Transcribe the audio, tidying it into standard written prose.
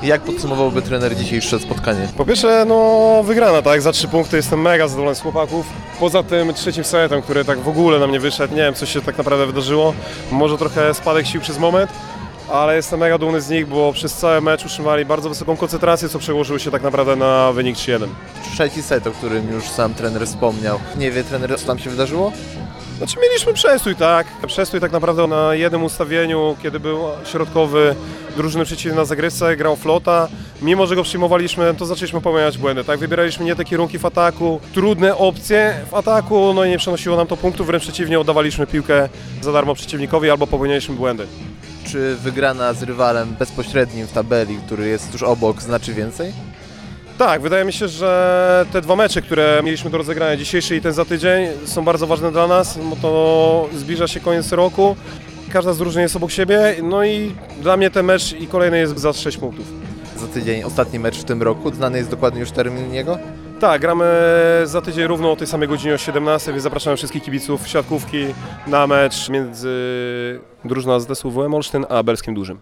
Jak podsumowałby trener dzisiejsze spotkanie? Po pierwsze, wygrana, tak? Za 3 punkty jestem mega zadowolony z chłopaków. Poza tym trzecim setem, który tak w ogóle na mnie wyszedł, nie wiem, co się tak naprawdę wydarzyło. Może trochę spadek sił przez moment, ale jestem mega dumny z nich, bo przez cały mecz utrzymali bardzo wysoką koncentrację, co przełożyło się tak naprawdę na wynik 3-1. Trzeci set, o którym już sam trener wspomniał. Nie wie trener, co tam się wydarzyło? Znaczy mieliśmy przestój, tak? Przestój tak naprawdę na jednym ustawieniu, kiedy był środkowy drużyny przeciwnej na zagrywce, grał Flota. Mimo że go przyjmowaliśmy, to zaczęliśmy popełniać błędy, tak? Wybieraliśmy nie te kierunki w ataku, trudne opcje w ataku, i nie przynosiło nam to punktów, wręcz przeciwnie, oddawaliśmy piłkę za darmo przeciwnikowi albo popełnialiśmy błędy. Czy wygrana z rywalem bezpośrednim w tabeli, który jest tuż obok, znaczy więcej? Tak, wydaje mi się, że te 2 mecze, które mieliśmy do rozegrania, dzisiejszy i ten za tydzień, są bardzo ważne dla nas, bo to zbliża się koniec roku, każda z drużyn jest obok siebie, i dla mnie ten mecz i kolejny jest za 6 punktów. Za tydzień ostatni mecz w tym roku, znany jest dokładnie już termin jego? Tak, gramy za tydzień równo o tej samej godzinie o 17, więc zapraszamy wszystkich kibiców siatkówki na mecz między drużyną AZS-u WM Olsztyn a Belskiem Dużym.